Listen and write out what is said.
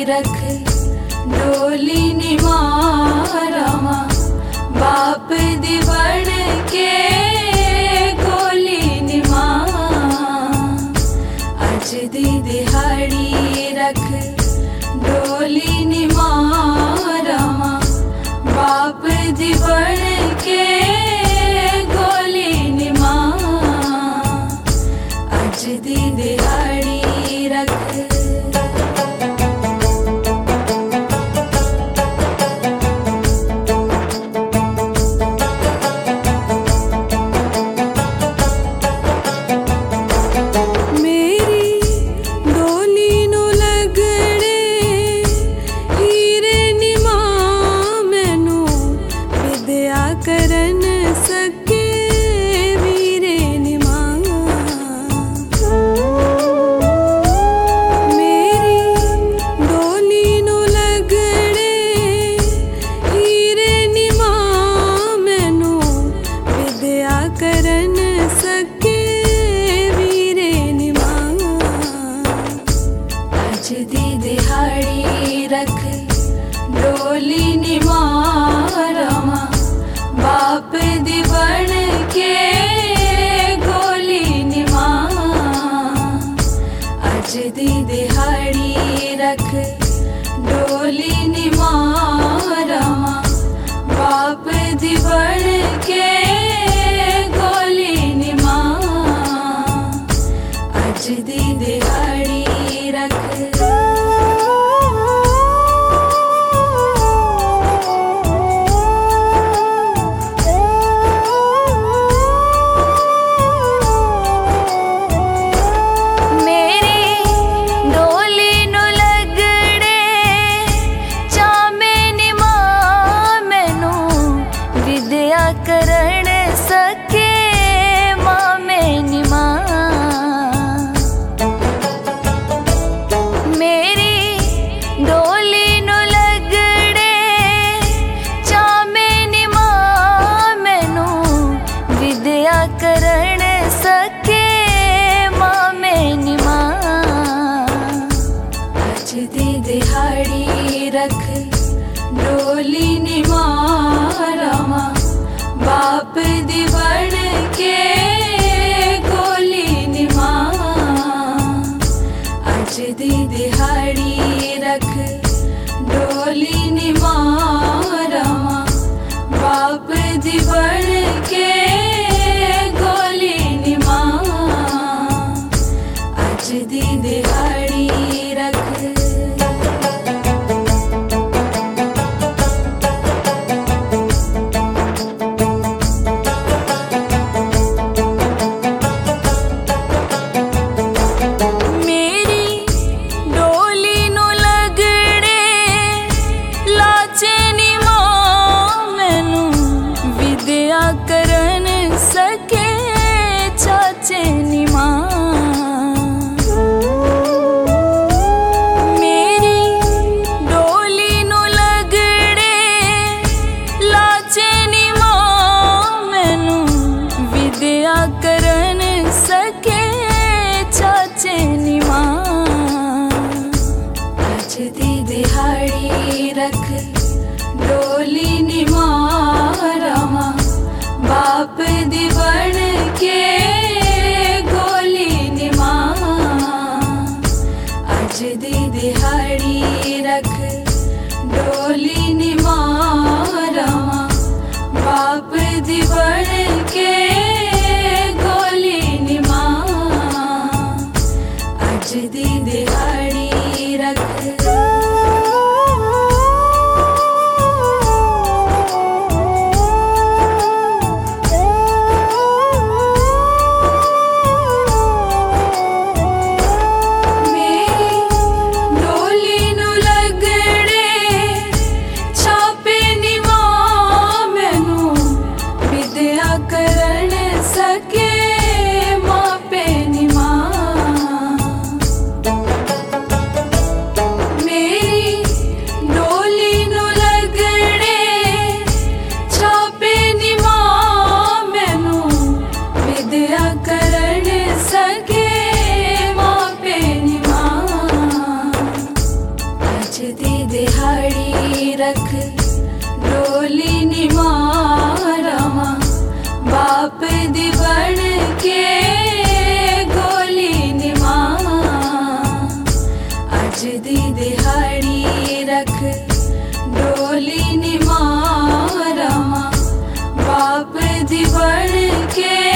रख डोली निमारामा बाप दी बन के गोली निमा अज दी दिहाड़ी रख डोली निमारामा बाप दी बन के गोली निमा अज दी दिहाड़ी रख करन सके वीरे निमा मेरी डोली नु लगड़े हीरे निमा मैनू विद्या करन सके वीरे निमा अज दी दिहाड़ी रख डोली निमा रामा बाप दी बन के गोली निमा अज दी दिहाड़ी रख डोली निमा रामा बाप दी बन के गोली निमा अज दी दिहाड़ी रख करण सके मामे निमा मेरी डोली नु लगड़े चामे निमा मैनू विद्या करण सके मामे निमा अज दी दिहाड़ी रख डोली निमा रामा बाप दी बन के गोली निमा अज दी दिहाड़ी रख डोली निमा रामा बाप दी बन के गोली निमा अज दी दिहाड़ी रख करन सके चाचे निमा मेरी डोली नु लगड़े लाचे निमा मैनू विद्या करन सके चाचे निमा अज दी दिहाड़ी रख डोली निमा रामा बाप दी बन के गोली निमा अज दी दिहाड़ी रख डोली निमा रामा बाप दी बन के गोली निमा अज दी दिहाड़ी रख छापे रख डोली निमारमा बाप दी बन के गोली निमा अज दी दिहाड़ी रख डोली निमारमा बाप दी बन के